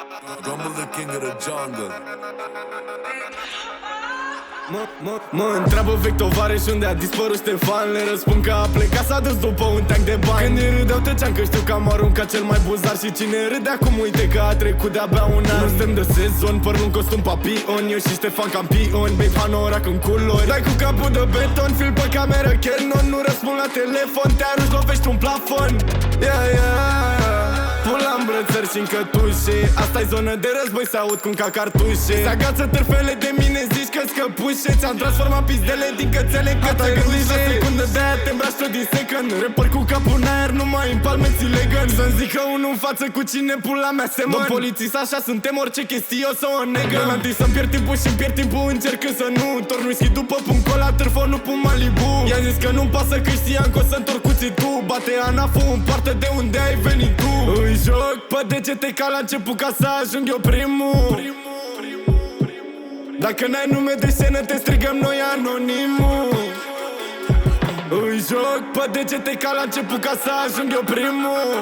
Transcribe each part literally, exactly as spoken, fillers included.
Rumble the king of the jungle. Mă, mă, mă întreabă vechi tovarăși unde a dispărut Ștefan. Le răspund că a plecat, s-a dus după un tank de bani. Când îi râdeau tăceam că știu că am aruncat cel mai buzar. Și cine râde acum uite că a trecut de-abia un an. Nu suntem de sezon, părul în costum papion. Eu și Ștefan campion, bei panorac în culori. Dai cu capul de beton, film pe cameră Canon. Nu răspund la telefon, te arunci, lovești un plafon. Yeah, yeah. Pula în brățări și-n cătușe. Asta-i zonă de război, se aud cum ca cartușe. Se agață târfele de mine, zici că-ți căpușe. Ți-am transformat pizdele din cățele în cătăgădușe. La secundă de-aia te îmbraci tot din second. Repăr cu capul în aer, numai în palme ți legăn. Să-mi zică unul în față cu cine pula mea semăn. Domn polițist, așa suntem, orice chestie o să o negăm. Am zis să-mi pierd timpul și-mi pierd timpul, încerc să nu torn whisky după pun cola, târfă, nu pun Malibu. I-am zis că nu-mi pasă că știam că o să întorc cuțitul. Bate ANAF-ul în poartă de unde ai venit tu. Îi joc pe degete ca la început ca să ajung eu primul. Dacă n-ai nume de scenă te strigăm noi anonimul. Îi joc pe degete ca la început ca să ajung eu primul.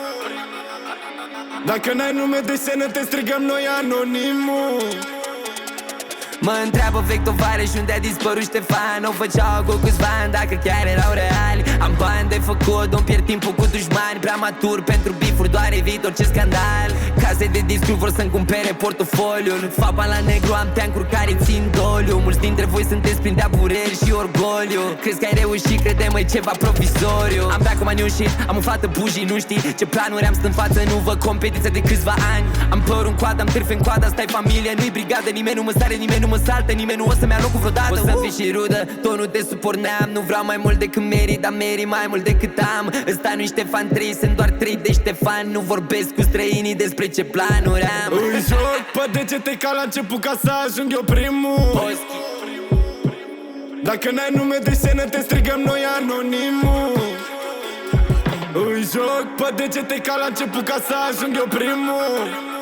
Dacă n-ai nume de scenă te strigăm noi anonimul. Mă întreabă vechi tovarăși unde a dispărut Ștefan. O făceau cu câțiva ani, dacă chiar erau reali. Am bani de făcut, îmi pierd timpul cu dușmani. Prea matur pentru bifuri, doare viitor, ce scandal. Case de discuri vor să-mi cumpere portofoliul. Fapa la negru, am teancuri care țin doliu. Mulți dintre voi sunteți plini de abureri și orgoliu. Crezi că ai reușit, crede-mă-i ceva provizoriu. Am dat cu maniușit, am umflată bujii, nu știi ce planuri am, stând în față, nu văd competiția de câțiva ani. Am părul în coadă, am târfe în coadă, stai familie, nu-i brigadă. Nimeni nu mă sare, nimeni nu mă saltă, nimeni nu o să-mi ia locul vreodată. O să fii și rudă, tot nu te suporneam. Nu vreau mai mult decât merit, dar merit mai mult decât am. Ăsta nu-i Ștefan trei, sunt doar trei de Ștefan. Nu vorbesc cu străinii despre ce planuri am. Îi joc pe degete ca la început ca să ajung eu primul. Poschi. Dacă n-ai nume de scenă te strigăm noi anonimul. Îi joc pe degete ca la început ca să ajung eu primul.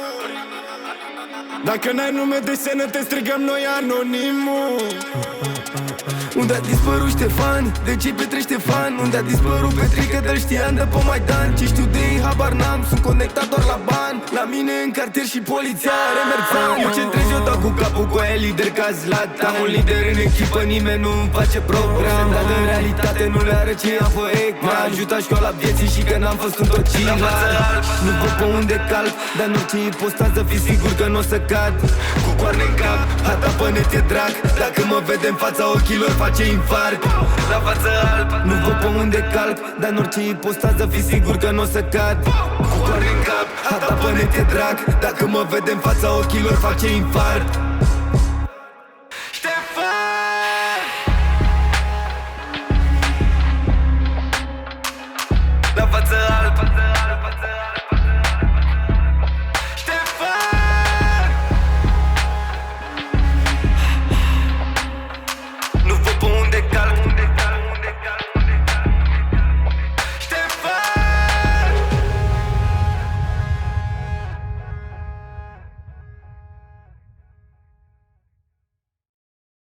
Dacă n-ai nume de scenă te strigăm noi anonimul. Unde a dispărut Ștefan? De ce Petre Ștefan? Unde a dispărut Petrică? Dă-l știam de pe Maidan. Ce știu de ei habar n-am, sunt conectat doar la bani. La mine în cartier și poliția are merțan. Eu centrez, eu dau cu capul cu aia lider ca Zlatan. Am un lider în echipă, nimeni nu-mi face program. Dar în realitate nu le are ce am pe ecran. Ajuta școala vieții și că n-am fost un tocilar. Nu văd pe unde calc, dar în orice ipostază fii sigur că n-o să cad. Cu coarne în cap, hata pe net e drag. Dacă mă vede în fața ochilor face infarct. La față alb, nu văd pe unde calc, dar în orice ipostază fii sigur că n-o să cad. Cu coarne în cap, hata pe net e drag. Dacă mă vede în fața ochilor face infarct.